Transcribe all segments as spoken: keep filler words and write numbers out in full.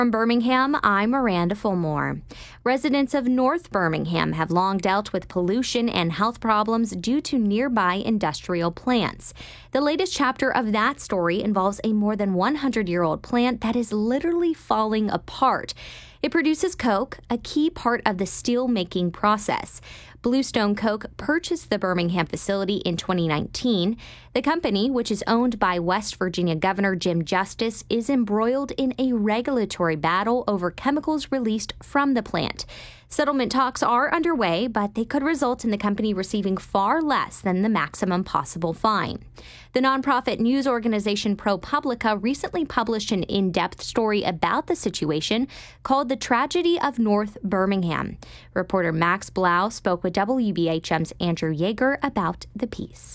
From Birmingham, I'm Miranda Fulmore. Residents of North Birmingham have long dealt with pollution and health problems due to nearby industrial plants. The latest chapter of that story involves a more than one hundred year old plant that is literally falling apart. It produces coke, a key part of the steel-making process. Bluestone Coke purchased the Birmingham facility in twenty nineteen. The company, which is owned by West Virginia Governor Jim Justice, is embroiled in a regulatory battle over chemicals released from the plant. Settlement talks are underway, but they could result in the company receiving far less than the maximum possible fine. The nonprofit news organization ProPublica recently published an in-depth story about the situation called The Tragedy of North Birmingham. Reporter Max Blau spoke with W B H M's Andrew Yeager about the piece.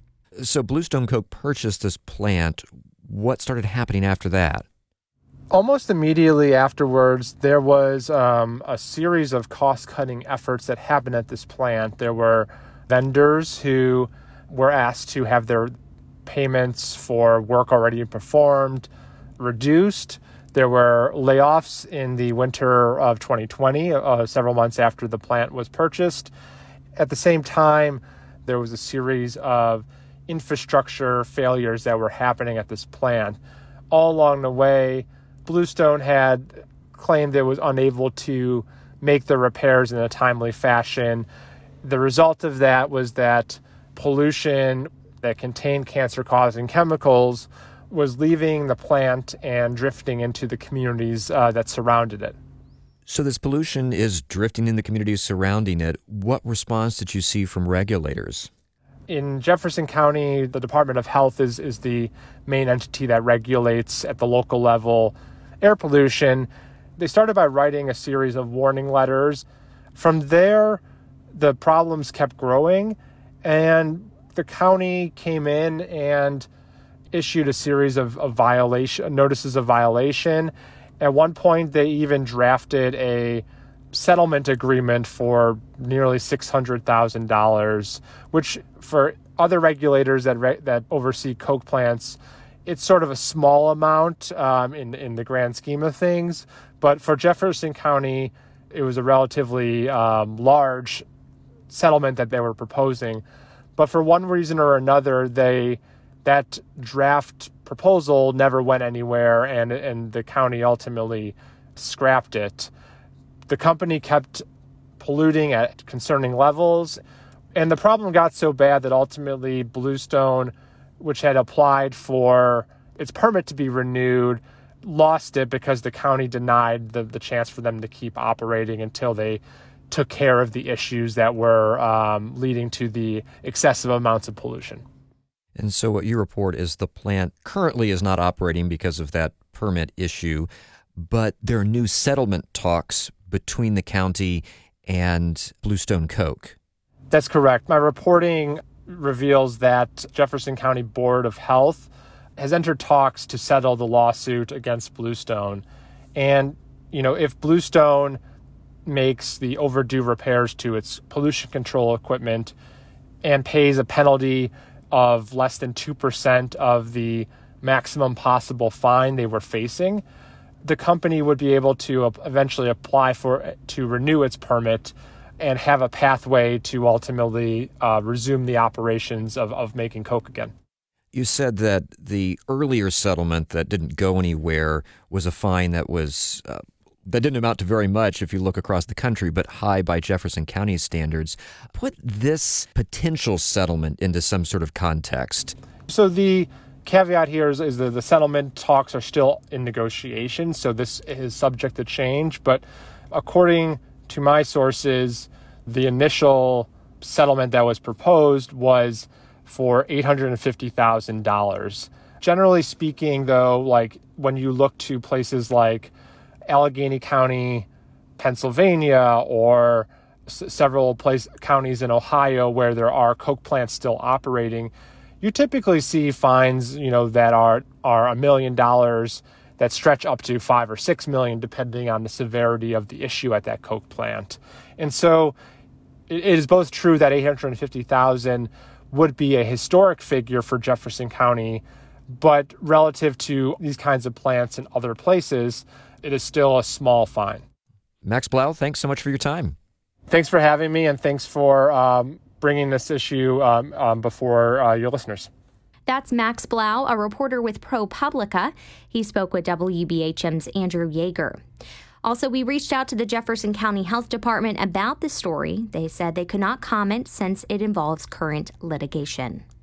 So Bluestone Coke purchased this plant. What started happening after that? Almost immediately afterwards, there was um, a series of cost-cutting efforts that happened at this plant. There were vendors who were asked to have their payments for work already performed reduced. There were layoffs in the winter of twenty twenty, uh, several months after the plant was purchased. At the same time, there was a series of infrastructure failures that were happening at this plant. All along the way, Bluestone had claimed it was unable to make the repairs in a timely fashion. The result of that was that pollution that contained cancer-causing chemicals was leaving the plant and drifting into the communities uh, that surrounded it. So this pollution is drifting in the communities surrounding it. What response did you see from regulators? In Jefferson County, the Department of Health is, is the main entity that regulates at the local level air pollution. They started by writing a series of warning letters. From there, the problems kept growing, and the county came in and issued a series of, of violation notices of violation. At one point, they even drafted a settlement agreement for nearly six hundred thousand dollars, which for other regulators that re- that oversee coke plants, it's sort of a small amount um, in, in the grand scheme of things. But for Jefferson County, it was a relatively um, large settlement that they were proposing. But for one reason or another, they that draft proposal never went anywhere, and and the county ultimately scrapped it. The company kept polluting at concerning levels, and the problem got so bad that ultimately Bluestone, which had applied for its permit to be renewed, lost it because the county denied the, the chance for them to keep operating until they took care of the issues that were um, leading to the excessive amounts of pollution. And so what you report is the plant currently is not operating because of that permit issue, but there are new settlement talks between the county and Bluestone Coke. That's correct. My reporting reveals that Jefferson County Board of Health has entered talks to settle the lawsuit against Bluestone. And, you know, if Bluestone makes the overdue repairs to its pollution control equipment and pays a penalty of less than two percent of the maximum possible fine they were facing, the company would be able to eventually apply for to renew its permit and have a pathway to ultimately uh, resume the operations of, of making coke again. You said that the earlier settlement that didn't go anywhere was a fine that was uh, that didn't amount to very much if you look across the country, but high by Jefferson County standards. Put this potential settlement into some sort of context. So the caveat here is, is that the settlement talks are still in negotiation, so this is subject to change. But according to my sources, the initial settlement that was proposed was for eight hundred fifty thousand dollars. Generally speaking, though, like when you look to places like Allegheny County, Pennsylvania, or s- several place counties in Ohio where there are coke plants still operating, you typically see fines, you know, that are are a million dollars that stretch up to five or six million, depending on the severity of the issue at that coke plant. And so it, it is both true that eight hundred fifty thousand would be a historic figure for Jefferson County, but relative to these kinds of plants in other places, it is still a small fine. Max Blau, thanks so much for your time. Thanks for having me, and thanks for um, bringing this issue um, um, before uh, your listeners. That's Max Blau, a reporter with ProPublica. He spoke with W B H M's Andrew Yeager. Also, we reached out to the Jefferson County Health Department about the story. They said they could not comment since it involves current litigation.